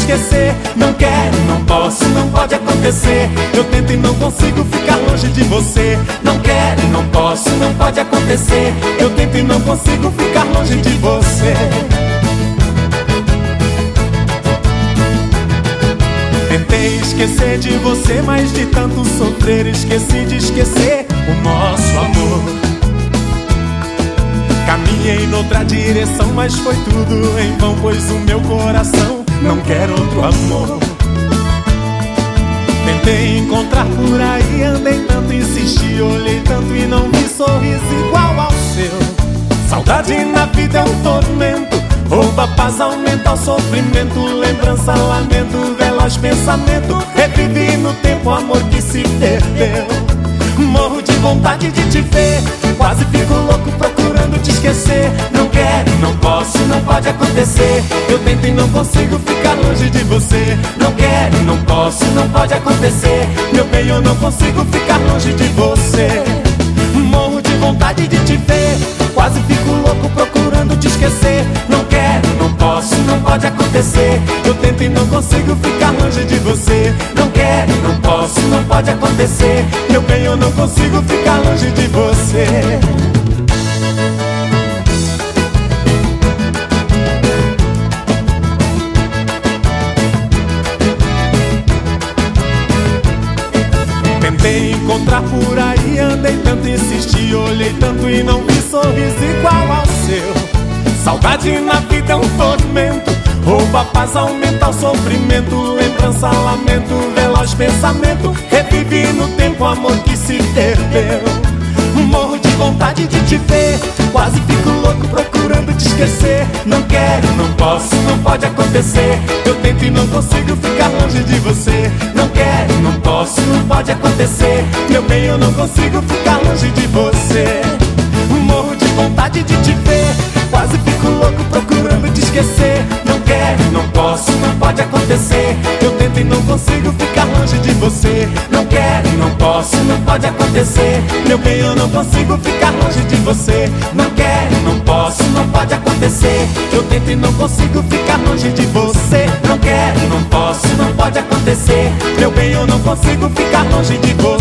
esquecer. Não quero, não posso, não pode acontecer. Eu tento e não consigo ficar longe de você. Não quero, não posso, não pode acontecer. Eu tento e não consigo ficar longe de você. Tentei esquecer de você, mas de tanto sofrer esqueci de esquecer o nosso amor. Caminhei noutra direção, mas foi tudo em vão, pois o meu coração não quer outro amor. Tentei encontrar por aí, andei tanto, insisti, olhei tanto e não vi sorriso igual ao seu. Saudade na vida é um tormento, rouba a paz, aumenta o sofrimento. Lembrança, lamento, veloz pensamento, revivi no tempo o amor que se perdeu. Morro de vontade de te ver, quase fico louco procurando te esquecer. Não quero, não posso, não pode acontecer. Eu tento e não consigo ficar longe de você. Não quero, não posso, não pode acontecer. Meu bem, eu não consigo ficar longe de você. Morro de vontade de te ver, quase fico louco procurando te esquecer. Não quero, não posso, não pode acontecer. Eu tento e não consigo ficar longe de você. Não quero, não posso, não pode acontecer. Meu bem, eu não consigo ficar longe de você. Tentei encontrar por aí, andei tanto, insisti, olhei tanto e não vi sorriso igual ao seu. Saudade na vida é um tormento, rouba a paz, aumenta o sofrimento. Lembrança, lamento, veloz pensamento, revivi no tempo o amor que se perdeu. Morro de vontade de te ver, quase fico louco procurando te esquecer. Não quero, não posso, não pode acontecer. Eu tento e não consigo ficar longe de você. Não quero, não posso, não pode acontecer. Meu bem, eu não consigo ficar longe de você. Morro de vontade de te ver, quase fico louco procurando te esquecer. Não quero, não posso, não pode acontecer. Eu tento e não consigo ficar longe de você. Não quero, não posso, não pode acontecer. Meu bem, eu não consigo ficar longe de você. Não quero, não posso, não pode acontecer. Eu tento e não consigo ficar longe de você. Não quero, não posso, não pode acontecer. Meu bem, eu não consigo ficar longe de você.